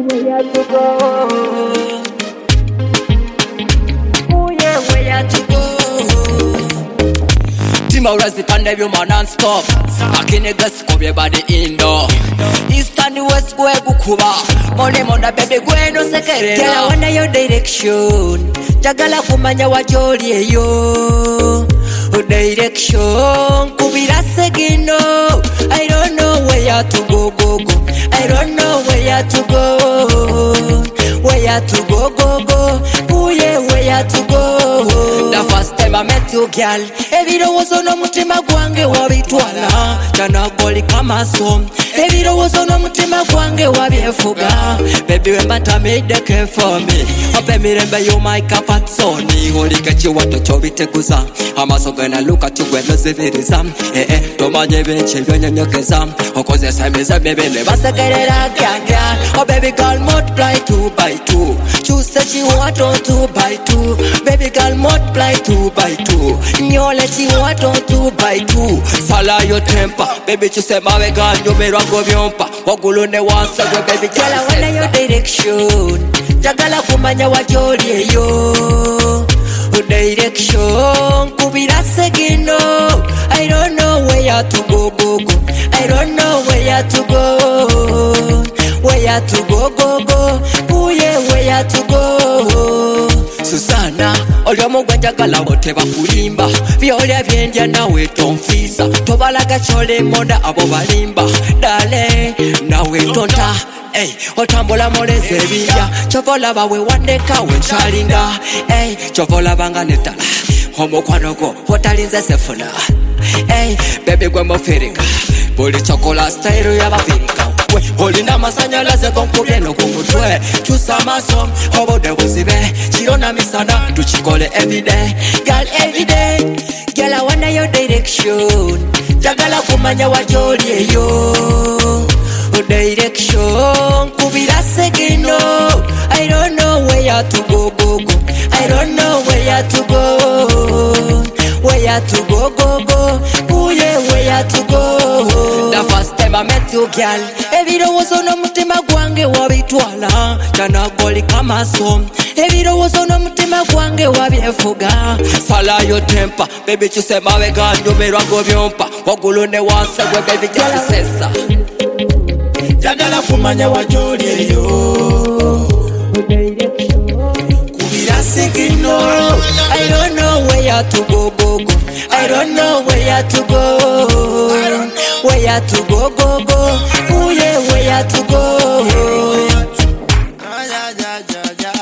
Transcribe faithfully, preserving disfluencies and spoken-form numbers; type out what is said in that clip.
where to go. Oh yeah, where to go. Tima razi pande vyuma non-stop Akine gasi kobye body indo East and west kwe kukuba Mone monda baby kwe no sekerera Girl I wonder your direction Jagala kumanya wajoli eyo Direction kubira segino I don't know where to go go go I don't know where to go Where to go go go Ooh yeah where to go The first time I met you girl Ebiro wozo no mutima gwange wabitwala Chana goli kama som Ebiro wozo no mutima gwange wabyefuga Baby wembata made the care for me Ope mirembe you my kapatsoni Holika chiwato chobiteguza Amaso gana luka tugweno ziviriza Eh eh tomanye benche vyonye nyokeza Okoze sameza mebele basekerera gyangya Oh baby girl multiply two by two She said she want on two by two Baby girl multiply two by two Nyole she want on two by two Sala your temper Baby she say mawe girl nyumerwa govyompa Wagulu ne wansa gwe baby girl I wonder your direction Jagala kumanya wajoli eyo Direction kubira segino I don't know where to go go go I don't know where to go Where to go go go Ooh yeah where to go Susana olyomo gwenjagala wote bakulimba Vyolya byendya nawe tonfisa Tobalaga chole monda abo balimba Dale nawe tonta Ey, otambula moleze ebinja Chovola bawe wandeka wenchalinga Ey, chovola banga netala Omukwano gwo wotalinze sefuna Ey, baby gwe mufirika Buli chokola style y'abafirika We, olina masanyalaze konkubye no kumutwe Chusa maso, obode buzibe Chirona misana, tuchikole everyday Girl everyday Girl I wonder your direction Jagala kumanya wajoli eyo Direction kubira segino I don't know where to go go go I don't know where to go Where to go go go Ooh yeah where to go The first time I met you girl Ebiro wozo no mutima gwange wabitwala Chana goli kama som Ebiro wozo no mutima gwange wabyefuga Sala your temper Baby chuse mawe ganyo merwa govyompa Wagulu ne wansa gwe baby just sesa Jagala kumanya wajoli eyo Kubira segino I don't know where to go go go I don't know where to go Where to go go go Ooh yeah where to go